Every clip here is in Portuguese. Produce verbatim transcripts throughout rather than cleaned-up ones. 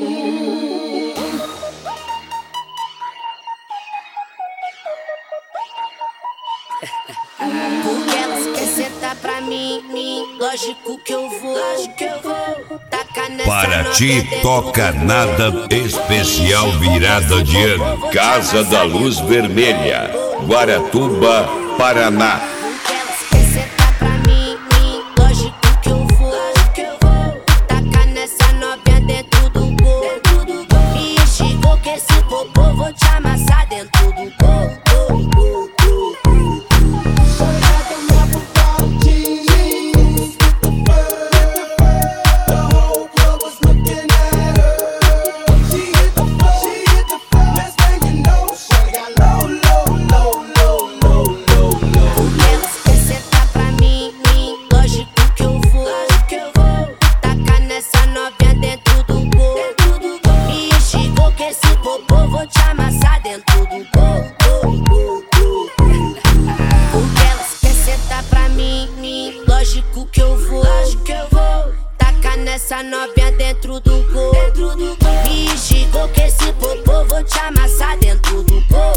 Porque elas querem sentar pra mim, mim, lógico que eu vou, lógico que eu vou. Tacar nessa Para ti toca nada especial virada de ano. Casa da Luz Vermelha, Guaratuba, Paraná. Porque elas querem sentar pra mim, mim, lógico que eu vou, lógico que eu vou. Tacar nessa novinha dentro do gol. Me enxigou que esse popô vou te amassar dentro do gol. Lógico que eu vou, lógico que eu vou. Tacar nessa novinha dentro do gol. Me enxigou que esse popô vou te amassar dentro do gol.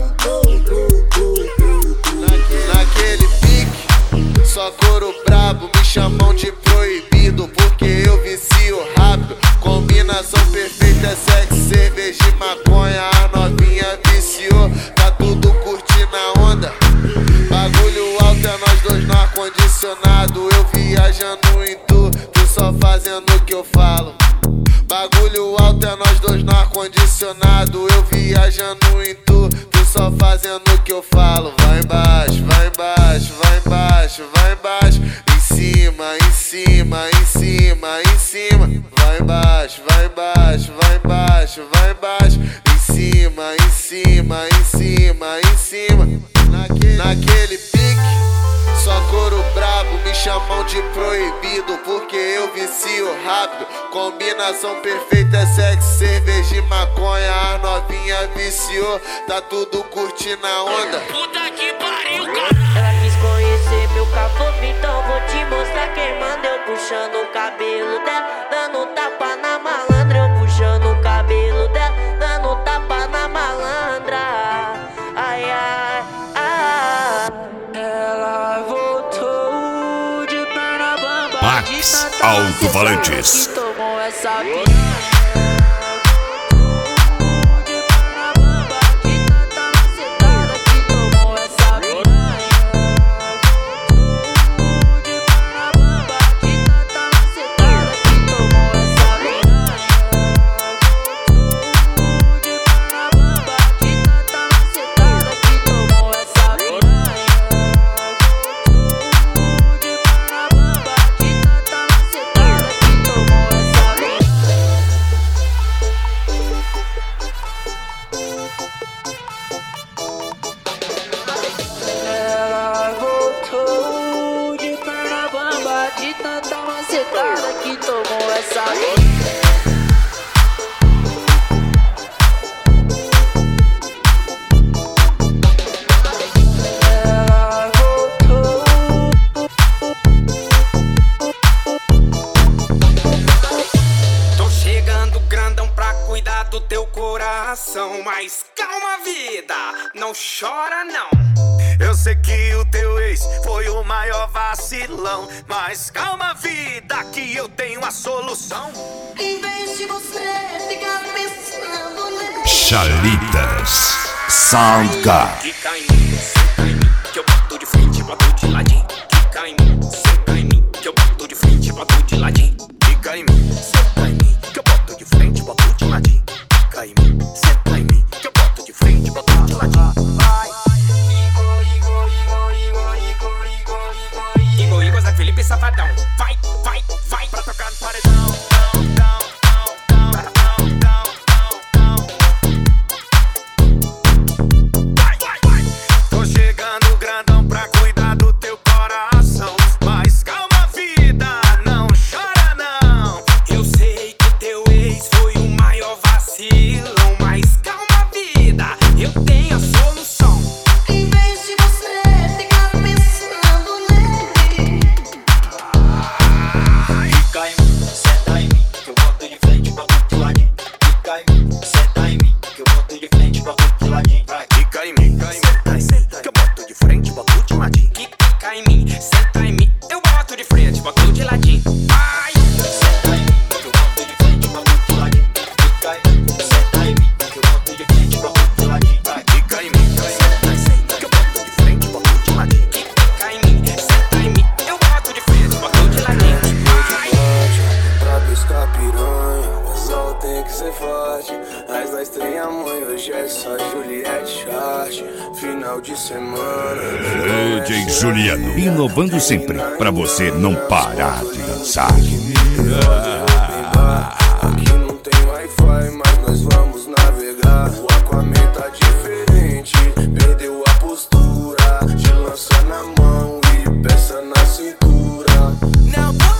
Naquele pique, só couro brabo, me chamam de proibido, porque eu vicio rápido. Combinação perfeita é sexo, cerveja e maconha. A novinha viciou, tá tudo curtindo a onda. Bagulho alto é nós dois no ar-condicionado. Eu viajando em tu, tu só fazendo o que eu falo. Bagulho alto é nós dois no ar-condicionado. Eu viajando em tu, tu só fazendo o que eu falo. Vai embaixo, vai embaixo, vai embaixo, vai embaixo. Em cima, em cima, em cima, em cima. Vai embaixo, vai embaixo, vai embaixo, vai embaixo. Em cima, em cima, em cima, em cima. Naquele, naquele pique, só couro brabo, me chamam de proibido, porque eu vicio rápido. Combinação perfeita é sexo, cerveja e maconha. A novinha viciou, tá tudo curtindo a onda. Puta que pariu, cara. Ela quis conhecer meu caboclo, então vou te mostrar quem manda. Eu puxando o cabelo dela, dando tapa na malandra. Eu puxando o cabelo dela, dando tapa na malandra. Ai, ai, ai. Ela voltou de perna bamba. Max Alto-Falantes. Tomou essa piranha. De tanta macetada que tomou essa ela voltou. Tô chegando grandão pra cuidar do teu coração. Mas calma, vida, não chora não. Eu sei que o teu ex foi o maior vacilão, mas calma, vida, que eu tenho a solução. Em vez de você ficar pensando nele. Chalitas Soundcar. Quica em mim, senta em mim, que eu boto de frente, boto de ladinho. Quica em mim, senta em mim, que eu boto de frente, boto de ladinho. Fica em mim, senta em mim, que eu boto de frente, boto de ladinho. Fica em mim, senta em mim, que eu boto de frente, boto de ladinho. Vai. Igor, Igor, Zé Felipe, safadão. Vai, vai, vai pra tocar no paredão. Vai, vai, vai. Tô chegando grandão pra cuidar do teu coração, mas calma, vida, não chora não. Eu sei que teu ex foi o maior vacilão, mas calma, vida, eu tenho a solução. Em vez de você ficar pensando nele. senta em mim, eu boto de frente, boto de ladinho. Vai! Senta em mim, que eu boto de frente, boto de ladinho. Fica em mim, senta em mim, que eu boto de frente, boto de ladinho. Fica em mim, senta, senta, que eu boto de frente, boto de ladinho. Fica em mim, senta em mim, eu boto de frente, boto de ladinho. Vai! Pra pescar piranha, o sol tem que ser forte. Mas nós tem a mãe, hoje é só Juliette Chart. Final de semana D J Juliano, inovando sempre, pra você não parar de dançar. Aqui não tem Wi-Fi, mas nós vamos navegar. O Aquaman tá diferente, perdeu a postura. De lança na mão e peça na cintura. Now,